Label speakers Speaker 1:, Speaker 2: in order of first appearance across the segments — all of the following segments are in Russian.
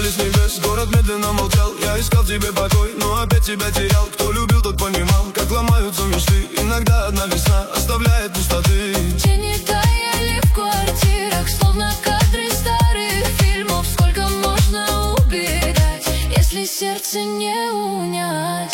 Speaker 1: падали с небес, город медленно молчал. Я искал тебе покой, но опять тебя терял. Кто любил, тот понимал, как ломаются мечты. Иногда одна весна оставляет пустоты.
Speaker 2: Тени таяли в квартирах, словно кадры старых фильмов. Сколько можно убегать, если сердце не унять?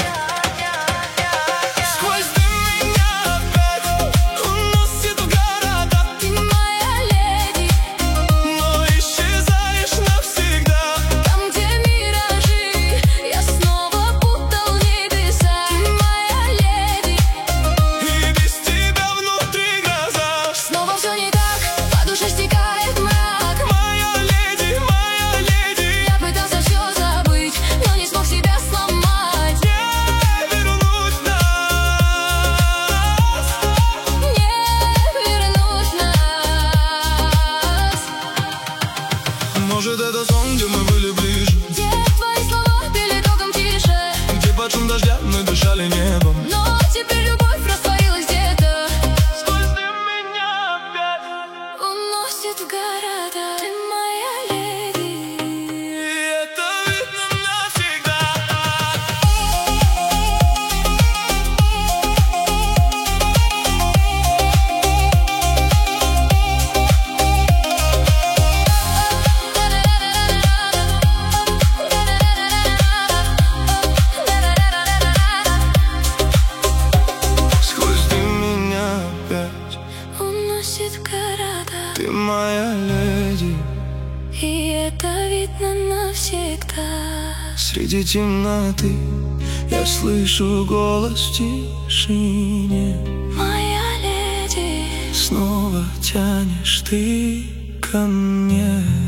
Speaker 1: Сквозь дым меня опять уносит в города.
Speaker 2: Ты моя леди,
Speaker 1: Но исчезаешь навсегда.
Speaker 2: там, где миражи, я снова путал небеса. Ты моя леди,
Speaker 1: И без тебя внутри гроза.
Speaker 2: снова все не так, по душе стекает мрак.
Speaker 1: Моя леди, моя леди,
Speaker 2: Я пытался все забыть, но не смог себя сломать.
Speaker 1: не вернуть нас.
Speaker 2: Не вернуть нас.
Speaker 1: Может, это сон, где мы были ближе,
Speaker 2: Где твои слова пели током тише,
Speaker 1: где под шум дождя мы дышали небом.
Speaker 2: но теперь любовь растворилась где-то,
Speaker 1: Сквозь дым меня опять
Speaker 2: уносит в города. Ты моя леди.
Speaker 1: И это видно навсегда. Сквозь дым меня опять,
Speaker 2: Уносит в города,
Speaker 1: ты моя леди.
Speaker 2: и это видно навсегда.
Speaker 1: Среди темноты я слышу голос в тишине.
Speaker 2: Моя леди.
Speaker 1: Снова тянешь ты ко мне.